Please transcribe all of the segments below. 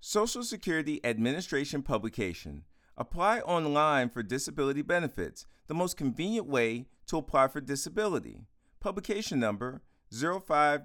Social Security Administration publication. Apply online for disability benefits, the most convenient way to apply for disability. Publication number 05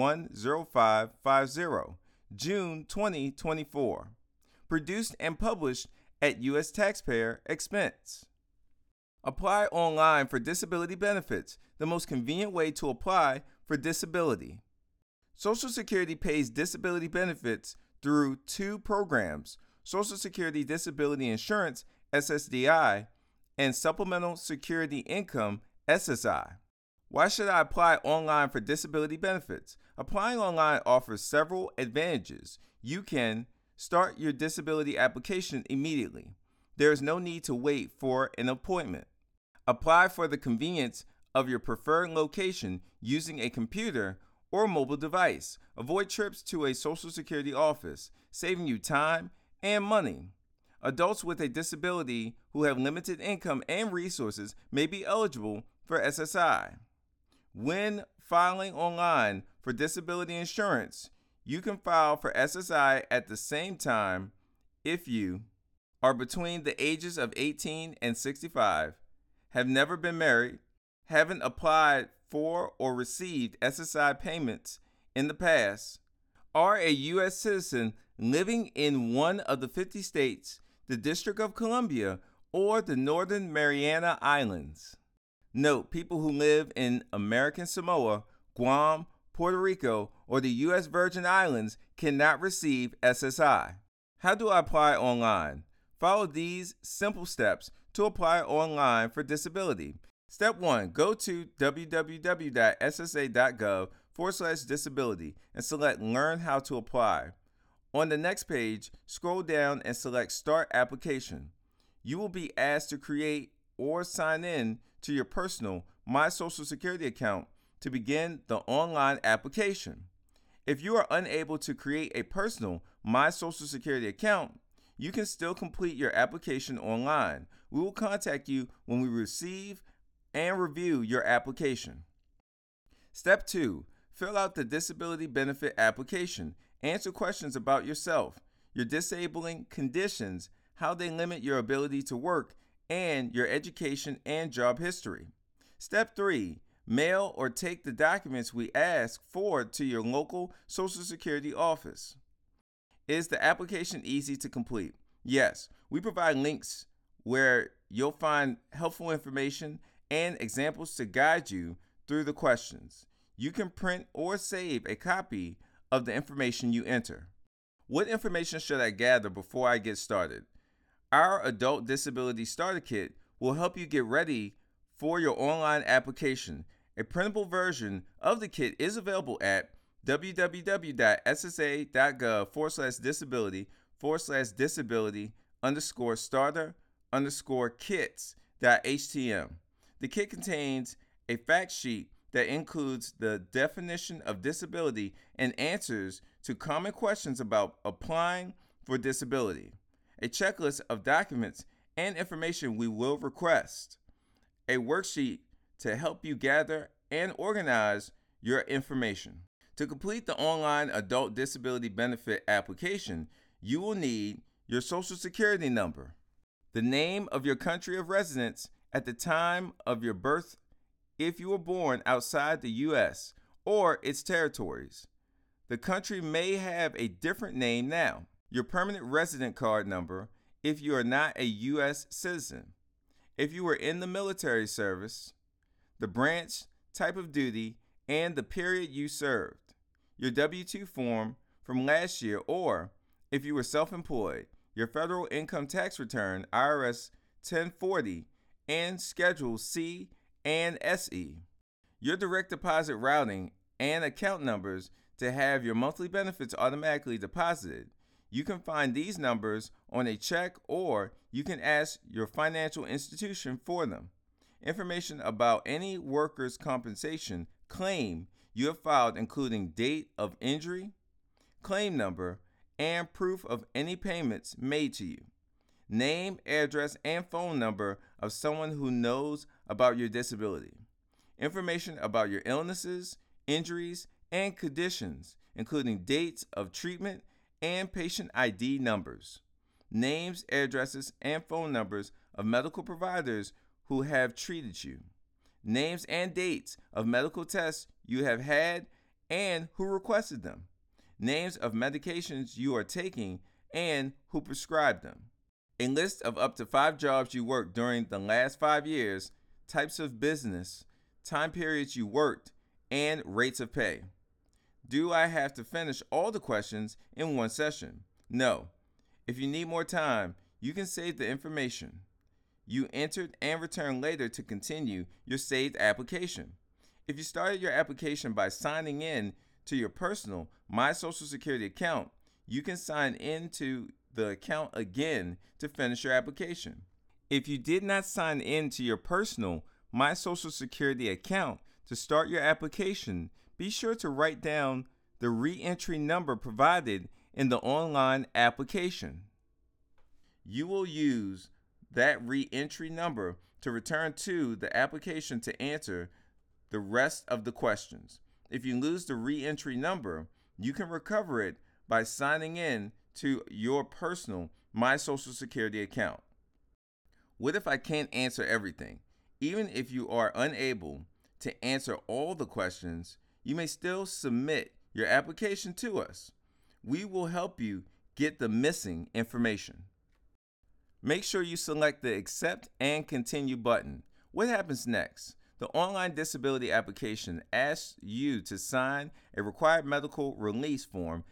10550, June 2024. Produced and published at U.S. taxpayer expense. Apply online for disability benefits, the most convenient way to apply for disability. Social Security pays disability benefits through two programs, Social Security Disability Insurance, SSDI, and Supplemental Security Income, SSI. Why should I apply online for disability benefits? Applying online offers several advantages. You can start your disability application immediately. There is no need to wait for an appointment. Apply for the convenience of your preferred location using a computer or mobile device. Avoid trips to a Social Security office, saving you time and money. Adults with a disability who have limited income and resources may be eligible for SSI. When filing online for disability insurance, you can file for SSI at the same time if you are between the ages of 18 and 65, have never been married, haven't applied for or received SSI payments in the past, are a U.S. citizen living in one of the 50 states, the District of Columbia, or the Northern Mariana Islands. Note, people who live in American Samoa, Guam, Puerto Rico, or the U.S. Virgin Islands cannot receive SSI. How do I apply online? Follow these simple steps to apply online for disability. Step 1. Go to www.ssa.gov/disability and select Learn How to Apply. On the next page, scroll down and select Start Application. You will be asked to create or sign in to your personal My Social Security account to begin the online application. If you are unable to create a personal My Social Security account, you can still complete your application online. We will contact you when we receive and review your application. Step 2. Fill out the disability benefit application. Answer questions about yourself, your disabling conditions, how they limit your ability to work, and your education and job history. Step 3. Mail or take the documents we ask for to your local Social Security office. Is the application easy to complete? Yes, we provide links where you'll find helpful information and examples to guide you through the questions. You can print or save a copy of the information you enter. What information should I gather before I get started? Our Adult Disability Starter Kit will help you get ready for your online application. A printable version of the kit is available at www.ssa.gov/disability_starter_kits.htm. The kit contains a fact sheet that includes the definition of disability and answers to common questions about applying for disability, a checklist of documents and information we will request, a worksheet to help you gather and organize your information. To complete the online adult disability benefit application, you will need your Social Security number, the name of your country of residence at the time of your birth if you were born outside the U.S. or its territories. The country may have a different name now. Your permanent resident card number if you are not a U.S. citizen. If you were in the military service, the branch, type of duty, and the period you served. Your W-2 form from last year, or if you were self-employed, your federal income tax return, IRS 1040, and Schedule C and SE. Your direct deposit routing and account numbers to have your monthly benefits automatically deposited. You can find these numbers on a check, or you can ask your financial institution for them. Information about any workers' compensation claim you have filed, including date of injury, claim number, and proof of any payments made to you. Name, address, and phone number of someone who knows about your disability. Information about your illnesses, injuries, and conditions, including dates of treatment and patient ID numbers, names, addresses, and phone numbers of medical providers who have treated you, names and dates of medical tests you have had and who requested them, names of medications you are taking and who prescribed them, a list of up to 5 jobs you worked during the last 5 years, types of business, time periods you worked, and rates of pay. Do I have to finish all the questions in one session? No. If you need more time, you can save the information you entered and return later to continue your saved application. If you started your application by signing in to your personal My Social Security account, you can sign into the account again to finish your application. If you did not sign in to your personal My Social Security account to start your application, be sure to write down the re-entry number provided in the online application. You will use that re-entry number to return to the application to answer the rest of the questions. If you lose the re-entry number, you can recover it by signing in to your personal My Social Security account. What if I can't answer everything? Even if you are unable to answer all the questions, you may still submit your application to us. We will help you get the missing information. Make sure you select the Accept and Continue button. What happens next? The online disability application asks you to sign a required medical release form,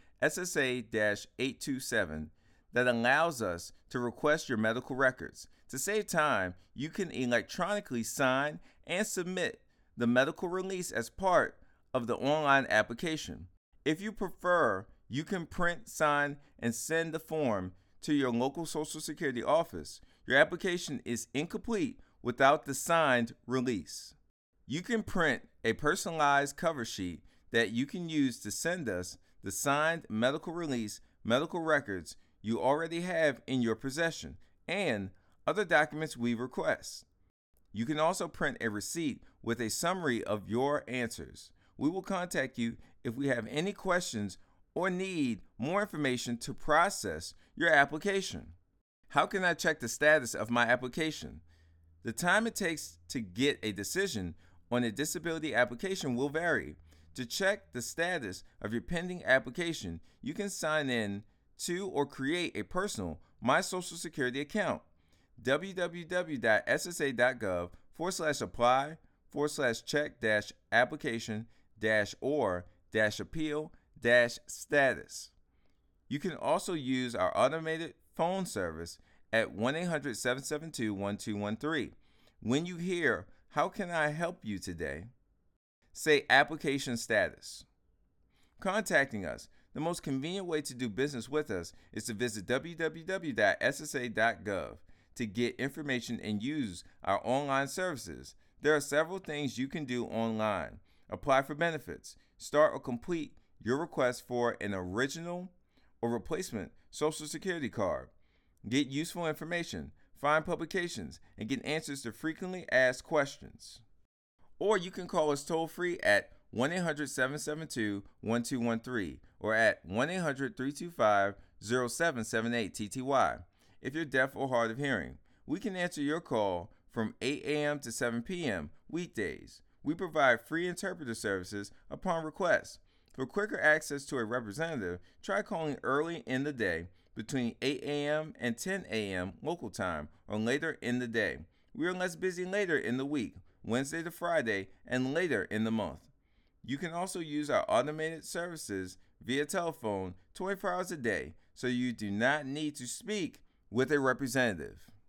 SSA-827, that allows us to request your medical records. To save time, you can electronically sign and submit the medical release as part of the online application. If you prefer, you can print, sign, and send the form to your local Social Security office. Your application is incomplete without the signed release. You can print a personalized cover sheet that you can use to send us the signed medical release, medical records you already have in your possession, and other documents we request. You can also print a receipt with a summary of your answers. We will contact you if we have any questions or need more information to process your application. How can I check the status of my application? The time it takes to get a decision on a disability application will vary. To check the status of your pending application, you can sign in to or create a personal My Social Security account. www.ssa.gov/apply/check-application-or-appeal-status. You can also use our automated phone service at 1-800-772-1213. When you hear, "How can I help you today?" say application status. Contacting us. The most convenient way to do business with us is to visit www.ssa.gov to get information and use our online services. There are several things you can do online. Apply for benefits. Start or complete your request for an original or replacement Social Security card. Get useful information, find publications, and get answers to frequently asked questions. Or you can call us toll-free at 1-800-772-1213 or at 1-800-325-0778-TTY. If you're deaf or hard of hearing, we can answer your call from 8 a.m. to 7 p.m. weekdays. We provide free interpreter services upon request. For quicker access to a representative, try calling early in the day between 8 a.m. and 10 a.m. local time or later in the day. We are less busy later in the week, Wednesday to Friday, and later in the month. You can also use our automated services via telephone 24 hours a day, so you do not need to speak with a representative.